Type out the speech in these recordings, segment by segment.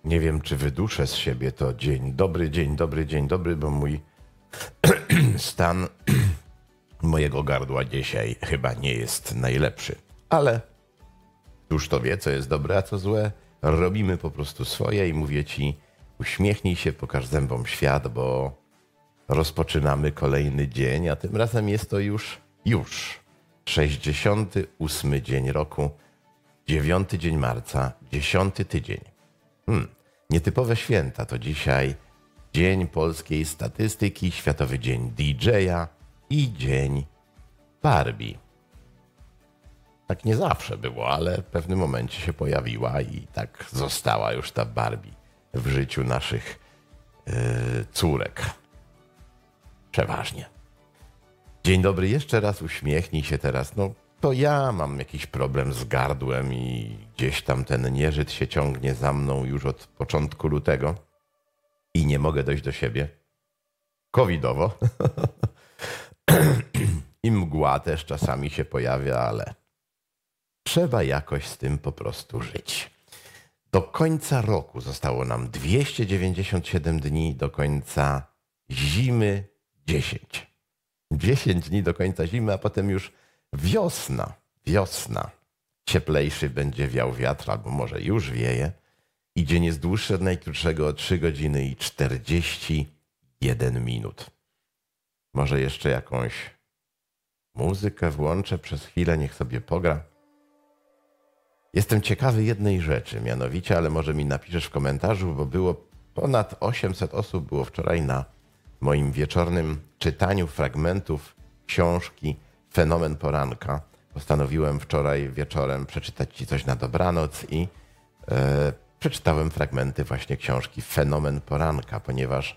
Nie wiem, czy wyduszę z siebie to dzień dobry, dzień dobry, dzień dobry, bo mój stan mojego gardła dzisiaj chyba nie jest najlepszy. Ale któż to wie, co jest dobre, a co złe. Robimy po prostu swoje i mówię ci, uśmiechnij się, pokaż zębom świat, bo rozpoczynamy kolejny dzień, a tym razem jest to już 68 dzień roku, 9 dzień marca, 10 tydzień. Nietypowe święta to dzisiaj Dzień Polskiej Statystyki, Światowy Dzień DJ-a i Dzień Barbie. Tak nie zawsze było, ale w pewnym momencie się pojawiła i tak została już ta Barbie w życiu naszych córek. Przeważnie. Dzień dobry, jeszcze raz uśmiechnij się teraz. No to ja mam jakiś problem z gardłem i gdzieś tam ten nieżyt się ciągnie za mną już od początku lutego i nie mogę dojść do siebie. Covidowo. I mgła też czasami się pojawia, ale trzeba jakoś z tym po prostu żyć. Do końca roku zostało nam 297 dni, do końca zimy 10. 10 dni do końca zimy, a potem już wiosna. Cieplejszy będzie wiał wiatr, albo może już wieje. I dzień jest dłuższy od najkrótszego o 3 godziny i 41 minut. Może jeszcze jakąś muzykę włączę przez chwilę, niech sobie pogra. Jestem ciekawy jednej rzeczy, mianowicie, ale może mi napiszesz w komentarzu, bo było ponad 800 osób było wczoraj na moim wieczornym czytaniu fragmentów książki Fenomen Poranka. Postanowiłem wczoraj wieczorem przeczytać ci coś na dobranoc i przeczytałem fragmenty właśnie książki Fenomen Poranka, ponieważ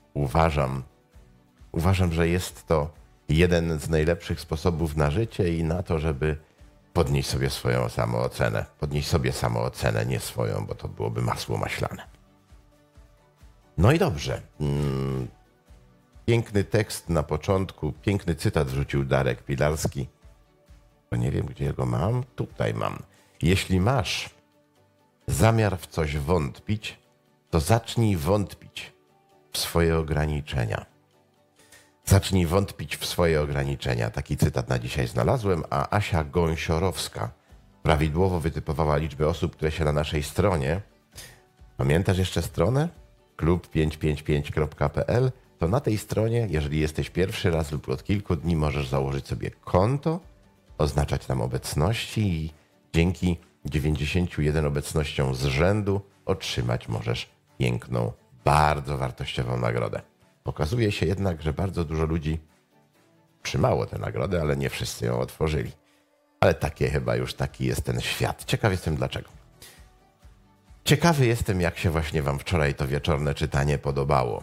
uważam, że jest to jeden z najlepszych sposobów na życie i na to, żeby podnieść sobie swoją samoocenę. Podnieść sobie samoocenę, nie swoją, bo to byłoby masło maślane. No i dobrze. Piękny tekst na początku, piękny cytat wrzucił Darek Pilarski. Bo nie wiem, gdzie go mam. Tutaj mam. Jeśli masz zamiar w coś wątpić, to zacznij wątpić w swoje ograniczenia. Zacznij wątpić w swoje ograniczenia. Taki cytat na dzisiaj znalazłem, a Asia Gąsiorowska prawidłowo wytypowała liczbę osób, które się na naszej stronie. Pamiętasz jeszcze stronę? klub555.pl. To na tej stronie, jeżeli jesteś pierwszy raz lub od kilku dni, możesz założyć sobie konto, oznaczać tam obecności i dzięki 91 obecnościom z rzędu otrzymać możesz piękną, bardzo wartościową nagrodę. Okazuje się jednak, że bardzo dużo ludzi trzymało tę nagrodę, ale nie wszyscy ją otworzyli. Ale taki jest ten świat. Ciekaw jestem dlaczego. Ciekawy jestem, jak się właśnie wam wczoraj to wieczorne czytanie podobało.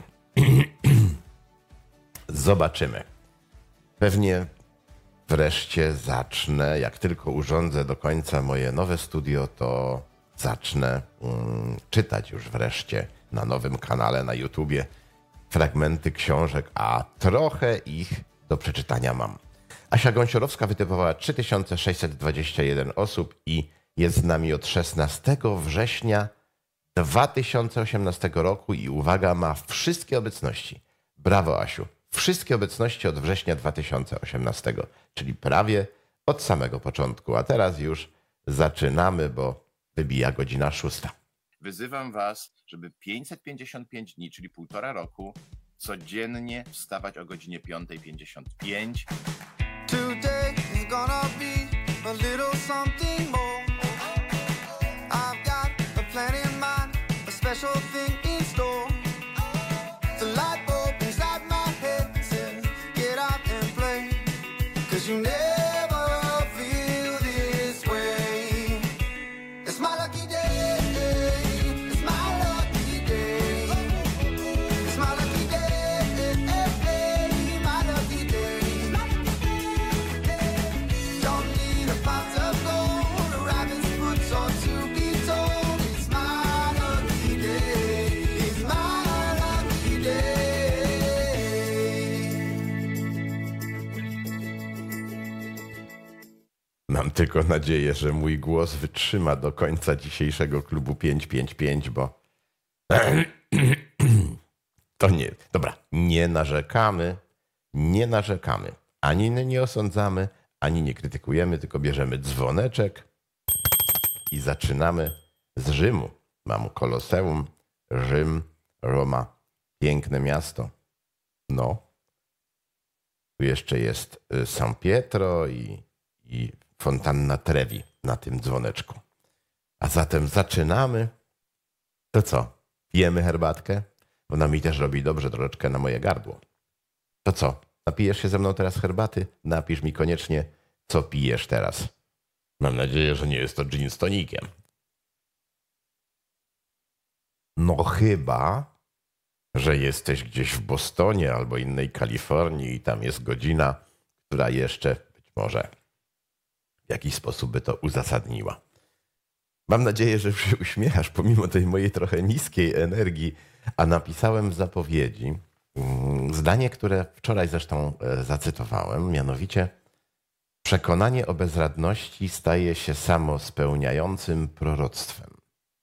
Zobaczymy. Pewnie wreszcie zacznę, jak tylko urządzę do końca moje nowe studio, to zacznę czytać już wreszcie na nowym kanale na YouTubie fragmenty książek, a trochę ich do przeczytania mam. Asia Gąsiorowska wytypowała 3621 osób i jest z nami od 16 września 2018 roku i uwaga, ma wszystkie obecności. Brawo, Asiu. Wszystkie obecności od września 2018, czyli prawie od samego początku. A teraz już zaczynamy, bo wybija godzina 6. Wyzywam was, żeby 555 dni, czyli 1,5 roku, codziennie wstawać o godzinie 5:55. Today is gonna be a little something more. I've got a plan in mind, a special thing in store. The light bulb inside my head says, get out and play, 'cause you never feel this way. It's my lucky day, it's my lucky day. It's my lucky day, my lucky day. Don't need a pot of gold, a rabbit's foot or to be told. It's my lucky day, it's my lucky day. Mam tylko nadzieję, że mój głos wytrzyma do końca dzisiejszego klubu 555, bo To nie. Dobra, nie narzekamy. Nie narzekamy. Ani nie osądzamy, ani nie krytykujemy, tylko bierzemy dzwoneczek i zaczynamy z Rzymu. Mam Koloseum, Rzym, Roma. Piękne miasto. No. Tu jeszcze jest San Pietro i Fontanna Trevi na tym dzwoneczku. A zatem zaczynamy. To co? Pijemy herbatkę? Ona mi też robi dobrze troszeczkę na moje gardło. To co? Napijesz się ze mną teraz herbaty? Napisz mi koniecznie, co pijesz teraz. Mam nadzieję, że nie jest to gin z tonikiem. No chyba, że jesteś gdzieś w Bostonie albo innej Kalifornii i tam jest godzina, która jeszcze być może w jakiś sposób by to uzasadniła. Mam nadzieję, że się uśmiechasz pomimo tej mojej trochę niskiej energii, a napisałem w zapowiedzi zdanie, które wczoraj zresztą zacytowałem, mianowicie przekonanie o bezradności staje się samospełniającym proroctwem.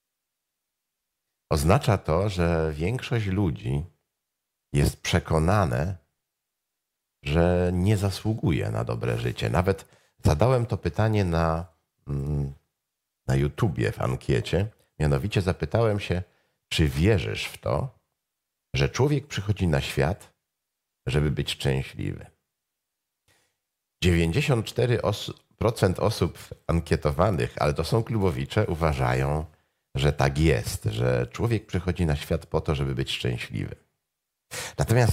Oznacza to, że większość ludzi jest przekonane, że nie zasługuje na dobre życie. Nawet zadałem to pytanie na YouTubie w ankiecie. Mianowicie zapytałem się, czy wierzysz w to, że człowiek przychodzi na świat, żeby być szczęśliwy. 94% osób ankietowanych, ale to są klubowicze, uważają, że tak jest, że człowiek przychodzi na świat po to, żeby być szczęśliwy. Natomiast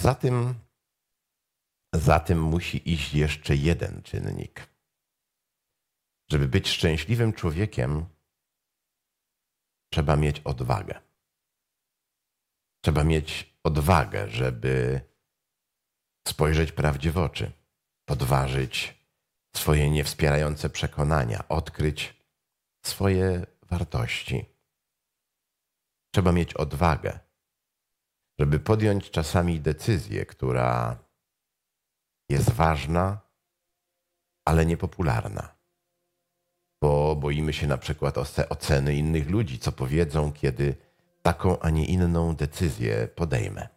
za tym musi iść jeszcze jeden czynnik. Żeby być szczęśliwym człowiekiem, trzeba mieć odwagę. Trzeba mieć odwagę, żeby spojrzeć prawdzie w oczy, podważyć swoje niewspierające przekonania, odkryć swoje wartości. Trzeba mieć odwagę, żeby podjąć czasami decyzję, która jest ważna, ale niepopularna. Bo boimy się na przykład oceny innych ludzi, co powiedzą, kiedy taką, a nie inną decyzję podejmę.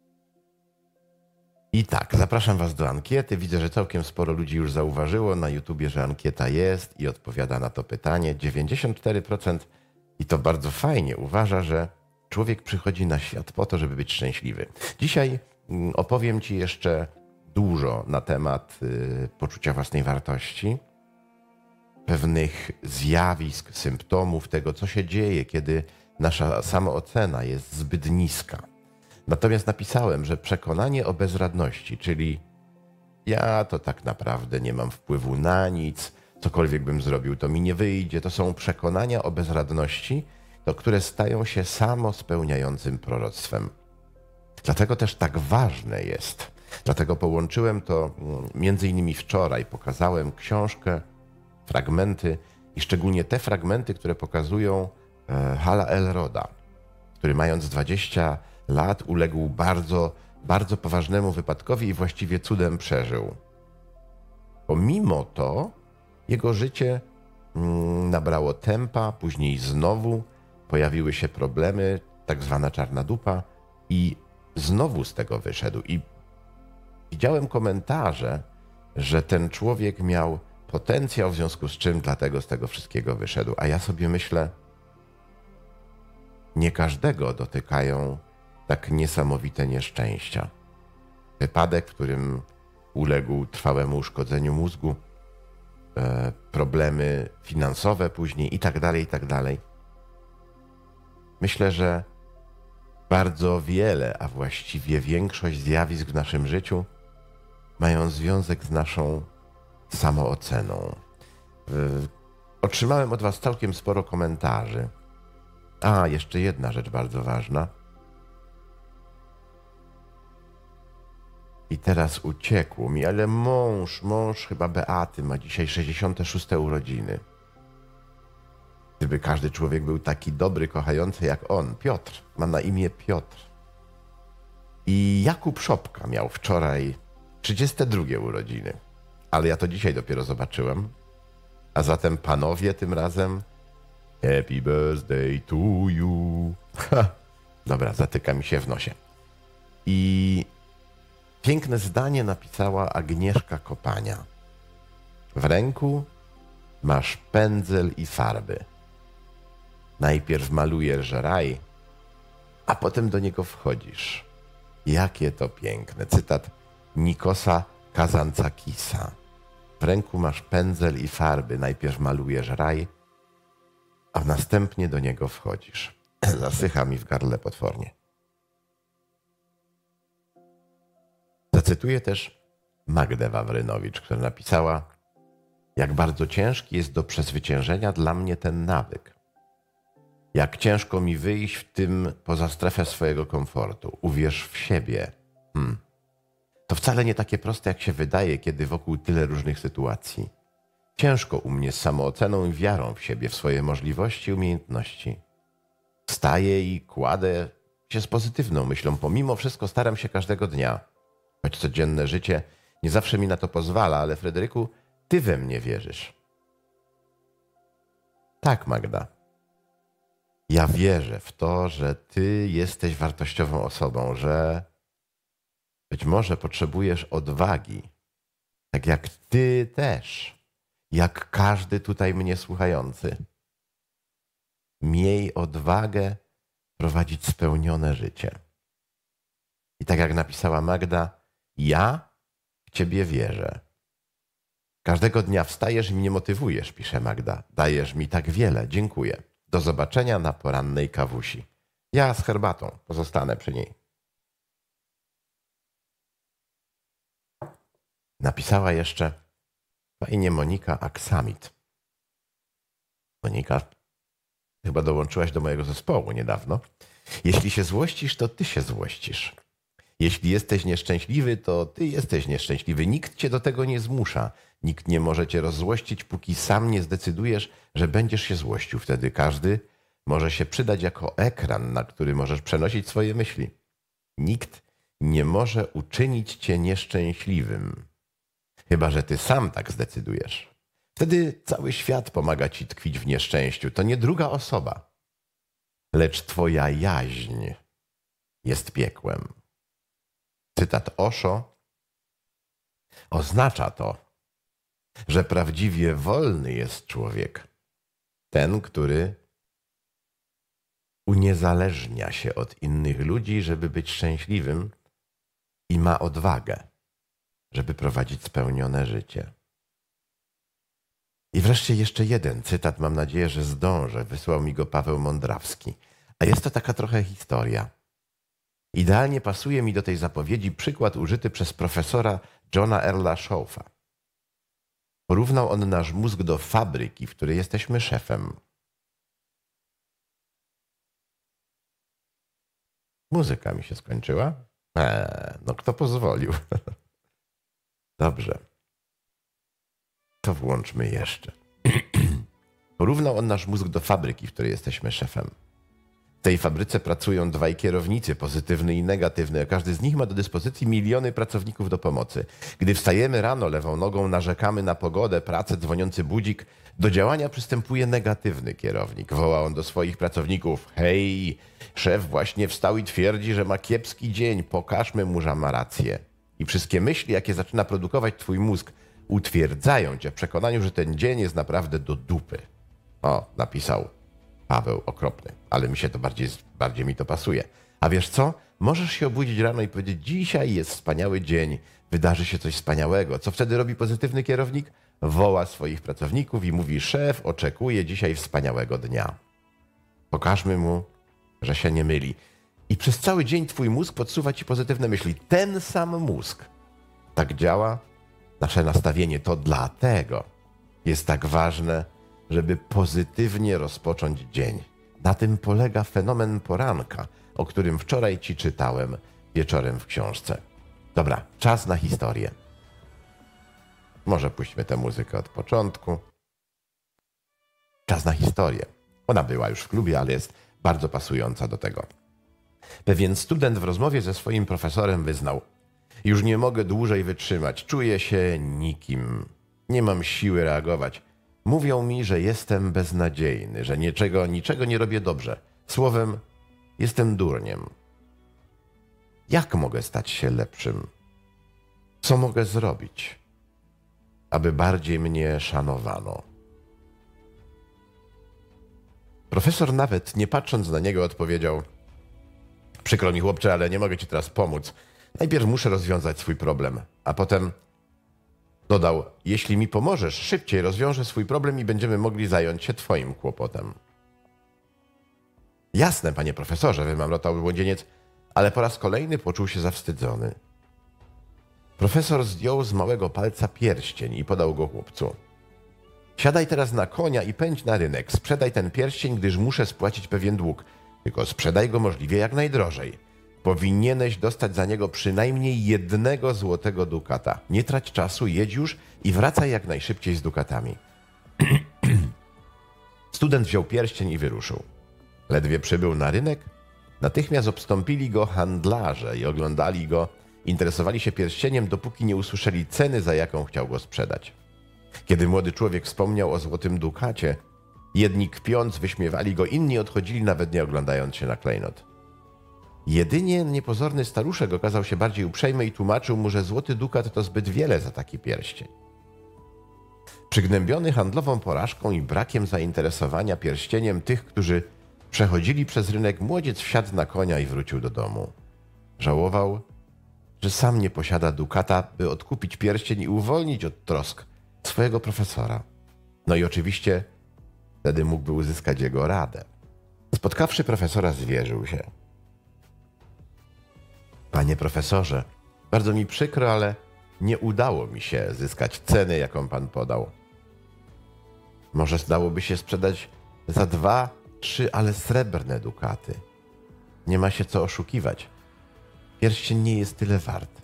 I tak, zapraszam Was do ankiety. Widzę, że całkiem sporo ludzi już zauważyło na YouTubie, że ankieta jest i odpowiada na to pytanie. 94% i to bardzo fajnie uważa, że człowiek przychodzi na świat po to, żeby być szczęśliwy. Dzisiaj opowiem Ci jeszcze dużo na temat poczucia własnej wartości, pewnych zjawisk, symptomów tego, co się dzieje, kiedy nasza samoocena jest zbyt niska. Natomiast napisałem, że przekonanie o bezradności, czyli ja to tak naprawdę nie mam wpływu na nic, cokolwiek bym zrobił, to mi nie wyjdzie, to są przekonania o bezradności, które stają się samospełniającym proroctwem. Dlatego też tak ważne jest. Dlatego połączyłem to między innymi wczoraj, pokazałem książkę, fragmenty i szczególnie te fragmenty, które pokazują Hala Elroda, który mając 20 lat uległ bardzo, bardzo poważnemu wypadkowi i właściwie cudem przeżył. Pomimo to jego życie nabrało tempa, później znowu pojawiły się problemy, tak zwana czarna dupa i znowu z tego wyszedł. I widziałem komentarze, że ten człowiek miał potencjał, w związku z czym dlatego z tego wszystkiego wyszedł. A ja sobie myślę, nie każdego dotykają tak niesamowite nieszczęścia. Wypadek, w którym uległ trwałemu uszkodzeniu mózgu, problemy finansowe później i tak dalej. Myślę, że bardzo wiele, a właściwie większość zjawisk w naszym życiu mają związek z naszą samooceną. Otrzymałem od Was całkiem sporo komentarzy. A, jeszcze jedna rzecz bardzo ważna. I teraz uciekło mi, ale mąż chyba Beaty ma dzisiaj 66. urodziny. Gdyby każdy człowiek był taki dobry, kochający jak on. Piotr, ma na imię Piotr. I Jakub Szopka miał wczoraj 32. urodziny. Ale ja to dzisiaj dopiero zobaczyłem. A zatem panowie tym razem Happy birthday to you. Dobra, zatyka mi się w nosie. I piękne zdanie napisała Agnieszka Kopania. W ręku masz pędzel i farby. Najpierw malujesz raj, a potem do niego wchodzisz. Jakie to piękne. Cytat Nikosa Kazantzakisa. W ręku masz pędzel i farby. Najpierw malujesz raj, a następnie do niego wchodzisz. Zasycha mi w gardle potwornie. Zacytuję też Magdę Wawrynowicz, która napisała: jak bardzo ciężki jest do przezwyciężenia dla mnie ten nawyk. Jak ciężko mi wyjść w tym poza strefę swojego komfortu. Uwierz w siebie. To wcale nie takie proste, jak się wydaje, kiedy wokół tyle różnych sytuacji. Ciężko u mnie z samooceną i wiarą w siebie, w swoje możliwości i umiejętności. Wstaję i kładę się z pozytywną myślą. Pomimo wszystko staram się każdego dnia. Choć codzienne życie nie zawsze mi na to pozwala, ale Fryderyku, ty we mnie wierzysz. Tak, Magda. Ja wierzę w to, że ty jesteś wartościową osobą, że być może potrzebujesz odwagi, tak jak ty też, jak każdy tutaj mnie słuchający. Miej odwagę prowadzić spełnione życie. I tak jak napisała Magda, ja w ciebie wierzę. Każdego dnia wstajesz i mnie motywujesz, pisze Magda. Dajesz mi tak wiele. Dziękuję. Do zobaczenia na porannej kawusi. Ja z herbatą pozostanę przy niej. Napisała jeszcze fajnie Monika Aksamit. Monika, chyba dołączyłaś do mojego zespołu niedawno. Jeśli się złościsz, to ty się złościsz. Jeśli jesteś nieszczęśliwy, to ty jesteś nieszczęśliwy. Nikt cię do tego nie zmusza. Nikt nie może cię rozzłościć, póki sam nie zdecydujesz, że będziesz się złościł. Wtedy każdy może się przydać jako ekran, na który możesz przenosić swoje myśli. Nikt nie może uczynić cię nieszczęśliwym. Chyba że ty sam tak zdecydujesz. Wtedy cały świat pomaga ci tkwić w nieszczęściu. To nie druga osoba, lecz twoja jaźń jest piekłem. Cytat Osho oznacza to, że prawdziwie wolny jest człowiek. Ten, który uniezależnia się od innych ludzi, żeby być szczęśliwym i ma odwagę, żeby prowadzić spełnione życie. I wreszcie jeszcze jeden cytat, mam nadzieję, że zdążę. Wysłał mi go Paweł Mądrawski. A jest to taka trochę historia. Idealnie pasuje mi do tej zapowiedzi przykład użyty przez profesora Johna Earla Shaw'a. Porównał on nasz mózg do fabryki, w której jesteśmy szefem. Muzyka mi się skończyła? No kto pozwolił? Dobrze. To włączmy jeszcze. Porównał on nasz mózg do fabryki, w której jesteśmy szefem. W tej fabryce pracują dwaj kierownicy, pozytywny i negatywny, a każdy z nich ma do dyspozycji miliony pracowników do pomocy. Gdy wstajemy rano, lewą nogą narzekamy na pogodę, pracę, dzwoniący budzik, do działania przystępuje negatywny kierownik. Woła on do swoich pracowników: hej, szef właśnie wstał i twierdzi, że ma kiepski dzień, pokażmy mu, że ma rację. I wszystkie myśli, jakie zaczyna produkować twój mózg, utwierdzają cię w przekonaniu, że ten dzień jest naprawdę do dupy. O, napisał Paweł okropny, ale mi się to bardziej mi to pasuje. A wiesz co? Możesz się obudzić rano i powiedzieć: dzisiaj jest wspaniały dzień, wydarzy się coś wspaniałego. Co wtedy robi pozytywny kierownik? Woła swoich pracowników i mówi: szef oczekuje dzisiaj wspaniałego dnia. Pokażmy mu, że się nie myli. I przez cały dzień twój mózg podsuwa ci pozytywne myśli. Ten sam mózg. Tak działa nasze nastawienie. To dlatego jest tak ważne, żeby pozytywnie rozpocząć dzień. Na tym polega fenomen poranka, o którym wczoraj ci czytałem wieczorem w książce. Dobra, czas na historię. Może puśćmy tę muzykę od początku. Czas na historię. Ona była już w klubie, ale jest bardzo pasująca do tego. Pewien student w rozmowie ze swoim profesorem wyznał: już nie mogę dłużej wytrzymać, czuję się nikim, nie mam siły reagować. Mówią mi, że jestem beznadziejny, że niczego nie robię dobrze. Słowem, jestem durniem. Jak mogę stać się lepszym? Co mogę zrobić, aby bardziej mnie szanowano? Profesor nawet nie patrząc na niego odpowiedział: przykro mi, chłopcze, ale nie mogę ci teraz pomóc. Najpierw muszę rozwiązać swój problem, a potem dodał: jeśli mi pomożesz, szybciej rozwiążę swój problem i będziemy mogli zająć się twoim kłopotem. Jasne, panie profesorze, wymamrotał młodzieniec, ale po raz kolejny poczuł się zawstydzony. Profesor zdjął z małego palca pierścień i podał go chłopcu. Siadaj teraz na konia i pędź na rynek. Sprzedaj ten pierścień, gdyż muszę spłacić pewien dług. Tylko sprzedaj go możliwie jak najdrożej. Powinieneś dostać za niego przynajmniej 1 złotego dukata. Nie trać czasu, jedź już i wracaj jak najszybciej z dukatami. Student wziął pierścień i wyruszył. Ledwie przybył na rynek, natychmiast obstąpili go handlarze i oglądali go, interesowali się pierścieniem, dopóki nie usłyszeli ceny, za jaką chciał go sprzedać. Kiedy młody człowiek wspomniał o złotym dukacie, jedni kpiąc wyśmiewali go, inni odchodzili, nawet nie oglądając się na klejnot. Jedynie niepozorny staruszek okazał się bardziej uprzejmy i tłumaczył mu, że złoty dukat to zbyt wiele za taki pierścień. Przygnębiony handlową porażką i brakiem zainteresowania pierścieniem tych, którzy przechodzili przez rynek, młodziec wsiadł na konia i wrócił do domu. Żałował, że sam nie posiada dukata, by odkupić pierścień i uwolnić od trosk swojego profesora. No i oczywiście wtedy mógłby uzyskać jego radę. Spotkawszy profesora, zwierzył się. Panie profesorze, bardzo mi przykro, ale nie udało mi się zyskać ceny, jaką pan podał. Może dałoby się sprzedać za 2, 3, ale srebrne dukaty. Nie ma się co oszukiwać. Pierścień nie jest tyle wart.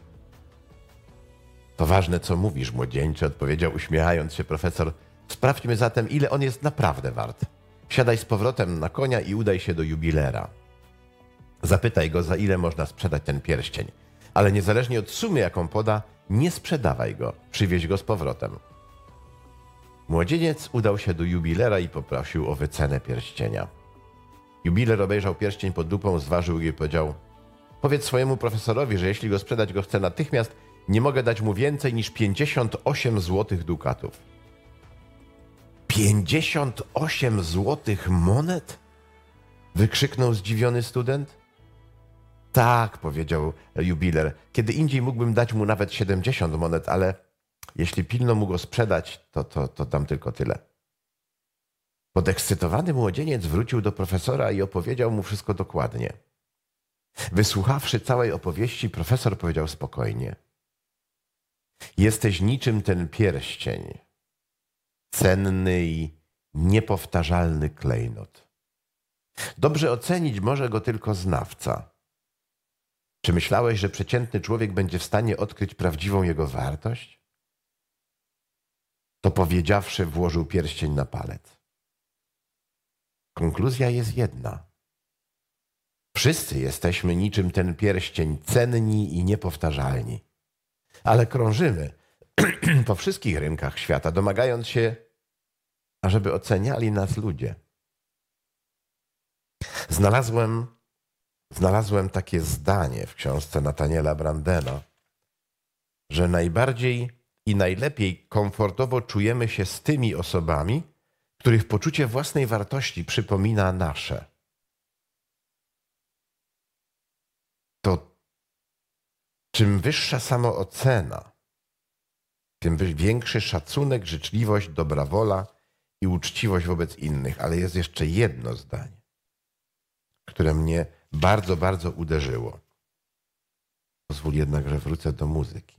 To ważne, co mówisz, młodzieńcze, odpowiedział uśmiechając się profesor. Sprawdźmy zatem, ile on jest naprawdę wart. Wsiadaj z powrotem na konia i udaj się do jubilera. Zapytaj go, za ile można sprzedać ten pierścień. Ale niezależnie od sumy, jaką poda, nie sprzedawaj go. Przywieź go z powrotem. Młodzieniec udał się do jubilera i poprosił o wycenę pierścienia. Jubiler obejrzał pierścień pod lupą, zważył go i powiedział: powiedz swojemu profesorowi, że jeśli go sprzedać go chce natychmiast, nie mogę dać mu więcej niż 58 złotych dukatów. 58 złotych monet? Wykrzyknął zdziwiony student. Tak, powiedział jubiler, kiedy indziej mógłbym dać mu nawet 70 monet, ale jeśli pilno mu go sprzedać, to dam tylko tyle. Podekscytowany młodzieniec wrócił do profesora i opowiedział mu wszystko dokładnie. Wysłuchawszy całej opowieści, profesor powiedział spokojnie: jesteś niczym ten pierścień, cenny i niepowtarzalny klejnot. Dobrze ocenić może go tylko znawca. Czy myślałeś, że przeciętny człowiek będzie w stanie odkryć prawdziwą jego wartość? To powiedziawszy, włożył pierścień na palec. Konkluzja jest jedna. Wszyscy jesteśmy niczym ten pierścień, cenni i niepowtarzalni. Ale krążymy po wszystkich rynkach świata, domagając się, ażeby oceniali nas ludzie. Znalazłem takie zdanie w książce Nathaniela Brandena, że najbardziej i najlepiej komfortowo czujemy się z tymi osobami, których poczucie własnej wartości przypomina nasze. To czym wyższa samoocena, tym większy szacunek, życzliwość, dobra wola i uczciwość wobec innych. Ale jest jeszcze jedno zdanie, które mnie bardzo, bardzo uderzyło. Pozwól jednak, że wrócę do muzyki.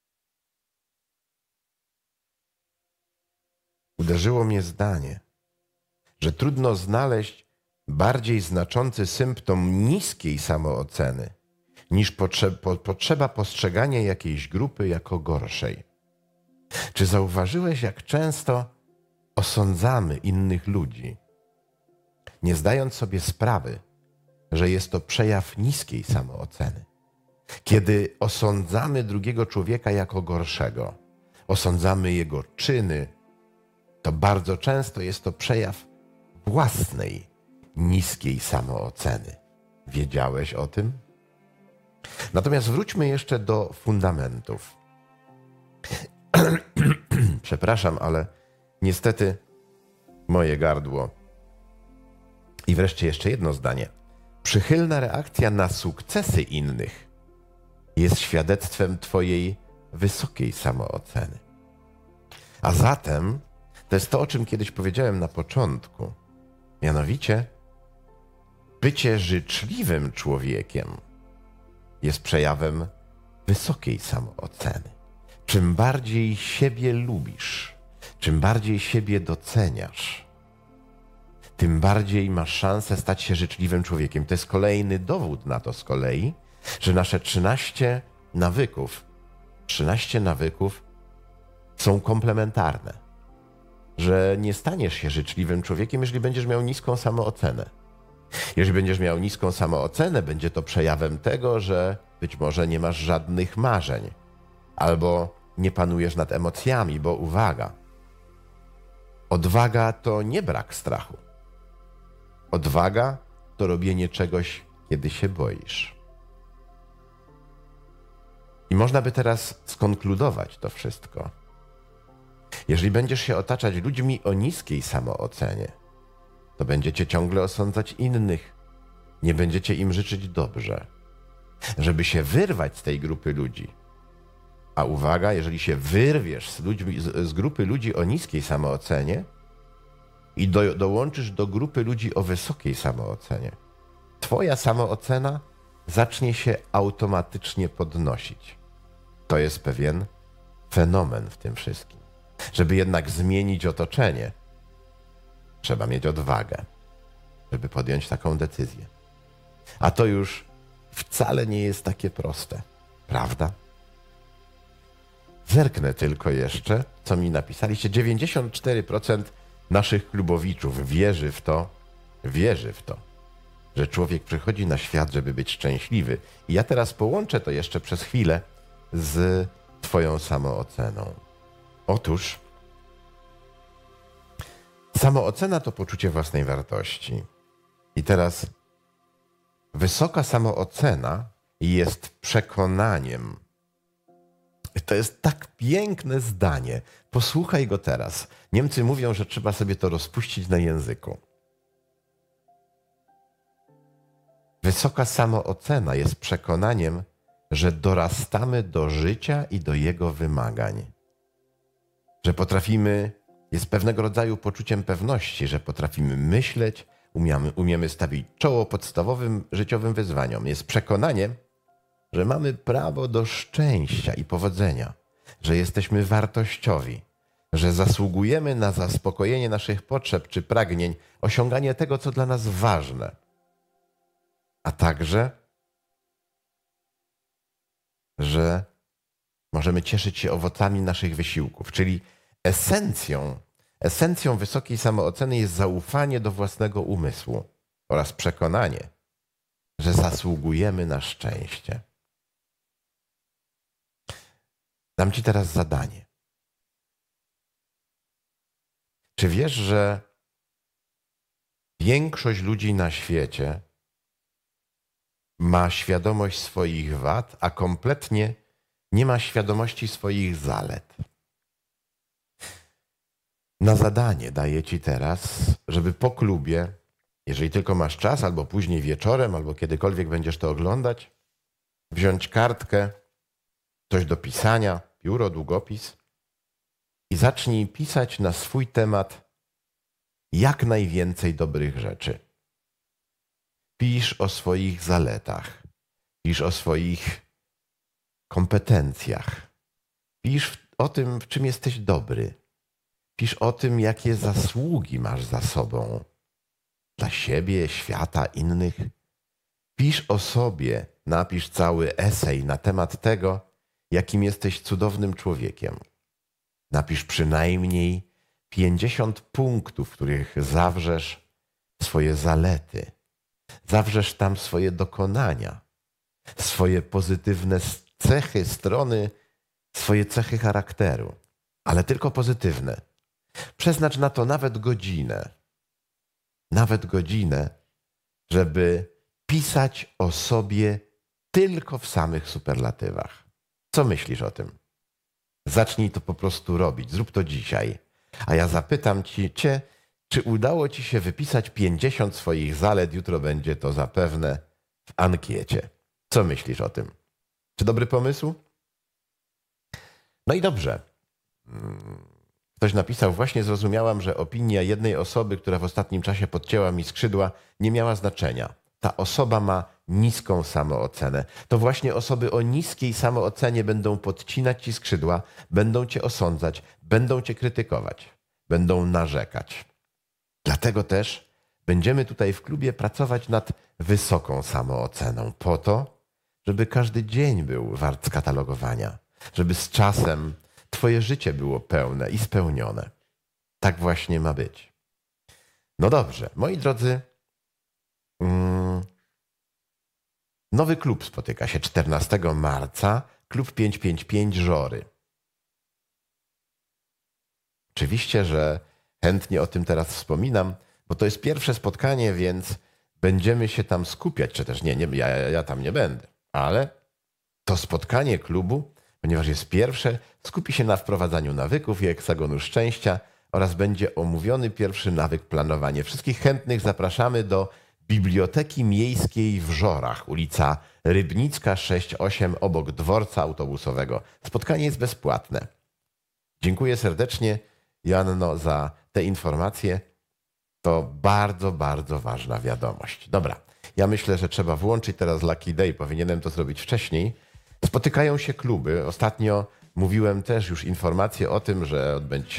Uderzyło mnie zdanie, że trudno znaleźć bardziej znaczący symptom niskiej samooceny niż potrzeba postrzegania jakiejś grupy jako gorszej. Czy zauważyłeś, jak często osądzamy innych ludzi, nie zdając sobie sprawy, że jest to przejaw niskiej samooceny? Kiedy osądzamy drugiego człowieka jako gorszego, osądzamy jego czyny, to bardzo często jest to przejaw własnej niskiej samooceny. Wiedziałeś o tym? Natomiast wróćmy jeszcze do fundamentów. Przepraszam, ale niestety moje gardło. I wreszcie jeszcze jedno zdanie. Przychylna reakcja na sukcesy innych jest świadectwem twojej wysokiej samooceny. A zatem to jest to, o czym kiedyś powiedziałem na początku. Mianowicie bycie życzliwym człowiekiem jest przejawem wysokiej samooceny. Czym bardziej siebie lubisz, czym bardziej siebie doceniasz, tym bardziej masz szansę stać się życzliwym człowiekiem. To jest kolejny dowód na to z kolei, że nasze 13 nawyków są komplementarne. Że nie staniesz się życzliwym człowiekiem, jeżeli będziesz miał niską samoocenę. Jeżeli będziesz miał niską samoocenę, będzie to przejawem tego, że być może nie masz żadnych marzeń albo nie panujesz nad emocjami, bo uwaga, odwaga to nie brak strachu. Odwaga to robienie czegoś, kiedy się boisz. I można by teraz skonkludować to wszystko. Jeżeli będziesz się otaczać ludźmi o niskiej samoocenie, to będziecie ciągle osądzać innych. Nie będziecie im życzyć dobrze. Żeby się wyrwać z tej grupy ludzi, a uwaga, jeżeli się wyrwiesz z grupy ludzi o niskiej samoocenie i dołączysz do grupy ludzi o wysokiej samoocenie, twoja samoocena zacznie się automatycznie podnosić. To jest pewien fenomen w tym wszystkim. Żeby jednak zmienić otoczenie, trzeba mieć odwagę, żeby podjąć taką decyzję. A to już wcale nie jest takie proste, prawda? Zerknę tylko jeszcze, co mi napisaliście. 94% naszych klubowiczów wierzy w to, że człowiek przychodzi na świat, żeby być szczęśliwy. I ja teraz połączę to jeszcze przez chwilę z twoją samooceną. Otóż samoocena to poczucie własnej wartości. I teraz wysoka samoocena jest przekonaniem. To jest tak piękne zdanie. Posłuchaj go teraz. Niemcy mówią, że trzeba sobie to rozpuścić na języku. Wysoka samoocena jest przekonaniem, że dorastamy do życia i do jego wymagań. Że jest pewnego rodzaju poczuciem pewności, że potrafimy myśleć, umiemy stawić czoło podstawowym życiowym wyzwaniom. Jest przekonaniem, że mamy prawo do szczęścia i powodzenia, że jesteśmy wartościowi, że zasługujemy na zaspokojenie naszych potrzeb czy pragnień, osiąganie tego, co dla nas ważne, a także, że możemy cieszyć się owocami naszych wysiłków, czyli esencją wysokiej samooceny jest zaufanie do własnego umysłu oraz przekonanie, że zasługujemy na szczęście. Dam ci teraz zadanie. Czy wiesz, że większość ludzi na świecie ma świadomość swoich wad, a kompletnie nie ma świadomości swoich zalet? Na zadanie daję ci teraz, żeby po klubie, jeżeli tylko masz czas, albo później wieczorem, albo kiedykolwiek będziesz to oglądać, wziąć kartkę, coś do pisania, pióro, długopis i zacznij pisać na swój temat jak najwięcej dobrych rzeczy. Pisz o swoich zaletach, pisz o swoich kompetencjach, pisz o tym, w czym jesteś dobry, pisz o tym, jakie zasługi masz za sobą, dla siebie, świata, innych. Pisz o sobie, napisz cały esej na temat tego, jakim jesteś cudownym człowiekiem. Napisz przynajmniej 50 punktów, w których zawrzesz swoje zalety. Zawrzesz tam swoje dokonania, swoje pozytywne cechy, strony, swoje cechy charakteru, ale tylko pozytywne. Przeznacz na to nawet godzinę, żeby pisać o sobie tylko w samych superlatywach. Co myślisz o tym? Zacznij to po prostu robić. Zrób to dzisiaj. A ja zapytam cię, czy udało ci się wypisać 50 swoich zalet? Jutro będzie to zapewne w ankiecie. Co myślisz o tym? Czy dobry pomysł? No i dobrze. Ktoś napisał, właśnie zrozumiałam, że opinia jednej osoby, która w ostatnim czasie podcięła mi skrzydła, nie miała znaczenia. Ta osoba ma niską samoocenę. To właśnie osoby o niskiej samoocenie będą podcinać ci skrzydła, będą cię osądzać, będą cię krytykować, będą narzekać. Dlatego też będziemy tutaj w klubie pracować nad wysoką samooceną po to, żeby każdy dzień był wart skatalogowania, żeby z czasem twoje życie było pełne i spełnione. Tak właśnie ma być. No dobrze, moi drodzy, nowy klub spotyka się 14 marca, klub 555 Żory. Oczywiście, że chętnie o tym teraz wspominam, bo to jest pierwsze spotkanie, więc będziemy się tam skupiać, czy też ja tam nie będę, ale to spotkanie klubu, ponieważ jest pierwsze, skupi się na wprowadzaniu nawyków i heksagonu szczęścia oraz będzie omówiony pierwszy nawyk planowanie. Wszystkich chętnych zapraszamy do Biblioteki Miejskiej w Żorach, ulica Rybnicka 6-8 obok dworca autobusowego. Spotkanie jest bezpłatne. Dziękuję serdecznie, Joanno, za te informacje. To bardzo, bardzo ważna wiadomość. Dobra, ja myślę, że trzeba włączyć teraz Lucky Day. Powinienem to zrobić wcześniej. Spotykają się kluby. Ostatnio mówiłem też już informację o tym, że odbędzie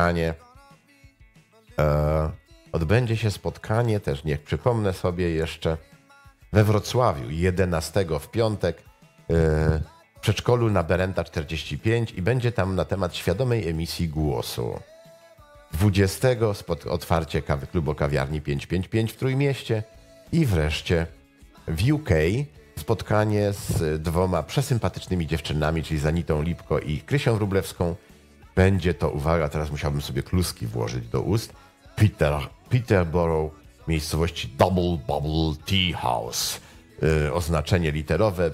się spotkanie, też niech przypomnę sobie jeszcze, we Wrocławiu 11 w piątek w przedszkolu na Berenta 45 i będzie tam na temat świadomej emisji głosu. 20 otwarcie klubu kawiarni 555 w Trójmieście i wreszcie w UK spotkanie z dwoma przesympatycznymi dziewczynami, czyli Zanitą Lipko i Krysią Wróblewską. Będzie to, uwaga, teraz musiałbym sobie kluski włożyć do ust, Peterborough, miejscowości Double Bubble Tea House. Oznaczenie literowe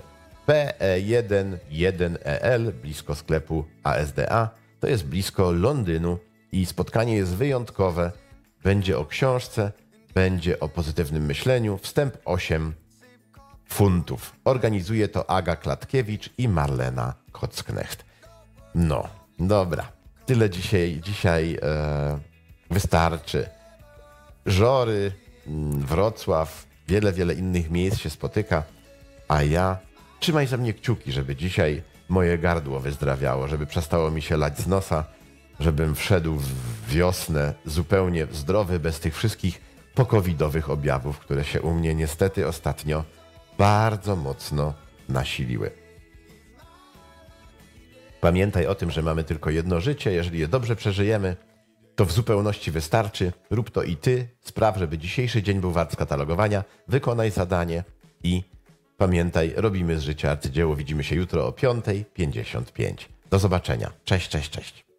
PE1-1EL, blisko sklepu ASDA. To jest blisko Londynu i spotkanie jest wyjątkowe. Będzie o książce, będzie o pozytywnym myśleniu. Wstęp 8 funtów. Organizuje to Aga Klatkiewicz i Marlena Kocknecht. No, dobra. Tyle dzisiaj wystarczy. Żory, Wrocław, wiele innych miejsc się spotyka, a ja trzymaj za mnie kciuki, żeby dzisiaj moje gardło wyzdrawiało, żeby przestało mi się lać z nosa, żebym wszedł w wiosnę zupełnie zdrowy, bez tych wszystkich pokowidowych objawów, które się u mnie niestety ostatnio bardzo mocno nasiliły. Pamiętaj o tym, że mamy tylko jedno życie. Jeżeli je dobrze przeżyjemy, to w zupełności wystarczy. Rób to i ty. Spraw, żeby dzisiejszy dzień był wart skatalogowania. Wykonaj zadanie i pamiętaj, robimy z życia arcydzieło. Widzimy się jutro o 5:55. Do zobaczenia. Cześć.